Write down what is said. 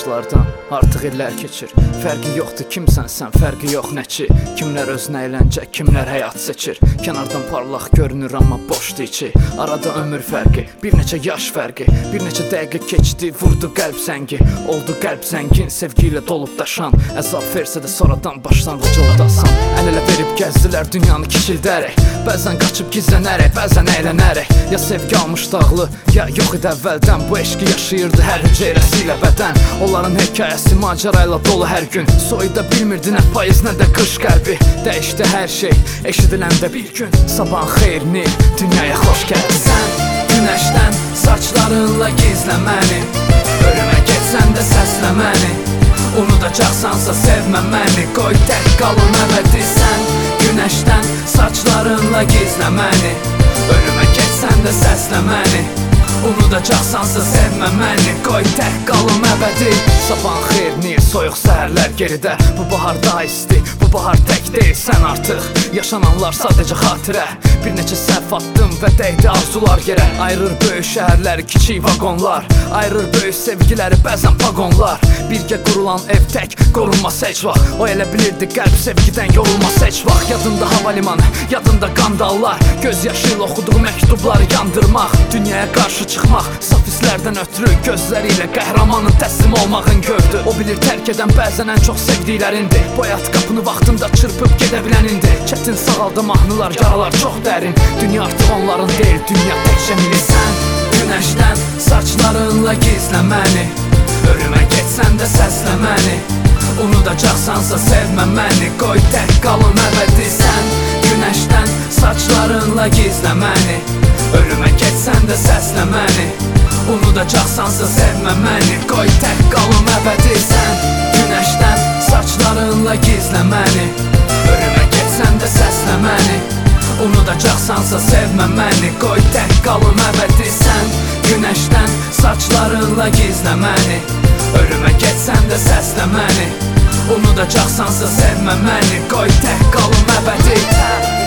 danışdıqlardan artıq illər keçir. Fərqi yoxdur kimsən sən, fərqi yox nəçi. Kimlər özünə əyləncə, kimlər həyat seçir. Kənardan parlaq görünür amma boşdur içi. Arada ömür fərqi, bir neçə yaş fərqi. Bir neçə dəqiqə keçdi, vurdu qəlb zəngi. Oldu qəlb zəngin, sevgi ilə dolub daşan. Əzab versə də sonradan başlanğıcı oldasan. Əl-ələ verib gəzdilər dünyanı kiçildərək. Bəzən qaçıb gizlənərək, bəzən əylənərək. Ya sevgi almış dağlı, ya yox idi əvvəldən. Bu eşqi yaşayırdı hər hüceyrəsi ilə bədən. Onların hekayəsi macerayla dolu hər gün. Soyuda bilmirdi nə payız, nə də qış qəlbi. Dəyişdi hər şey, eşidiləndə bir gün. Sabahın xeyrini, dünyaya xoş gəldin. Sən günəşdən saçlarınla gizlə məni. Ölümə getsən də səslə məni. Unudacaqsansa sevmə məni. Qoy tək qalım əbədi. Sən günəşdən saçlarınla gizlə məni. Ölümə getsən də səslə məni. Unudacaqsansa sevmə məni. Qoy tək qalım əbədi. Sabahın xeyrini, soyuq səhərlər geridə. Bu bahar daha isti, bu bahar tək deyilsən artıq. Yaşananlar sadəcə xatirə. Bir neçə səhv atdım və dəydi arzular yerə. Ayırır böyük şəhərləri kiçik vagonlar. Ayırır böyük sevgiləri bəzən pagonlar. Birgə qurulan ev tək qorunmaz heç vaxt. O elə bilirdi qəlb sevgidən yorulmaz heç vaxt. Yadında havalimanı, yadında qandallar. Göz yaşı ilə oxuduğu məktubları yandırmaq. Dünyaya qarşı çıxmaq, saf hisslərdən ötürü. Gözləri ilə qəhrəmanın təslim olmağın gördü. O bilir tərk edən bəzən ən çox sevdiklərindir. Bu həyat qapını vaxtında çırpıb gedə bilənindi. Çətin sağaldı mahnılar, yaralar çox dərin. Dünya artıq onların deyil, dünya təkcə mini. Sən günəşdən saçlarınla gizlə məni. Ölümə getsən də səslə məni. Unudacaqsansa sevmə məni. Qoy tək qalım əbədi. Sən günəşdən saçlarınla gizlə məni. Ölümə getsən də səslə məni. Unudacaqsansa sevmə məni. Qoy tək qalım əbədi. Sən günəşdən saçlarınla gizlə məni. Ölümə getsən də səslə məni. Unudacaqsansa sevmə məni. Qoy tək qalım əbədi. Sən günəşdən saçlarınla gizlə məni. Ölümə getsən də səslə məni. Unudacaqsansa sevmə məni. Qoy tək qalım əbədi.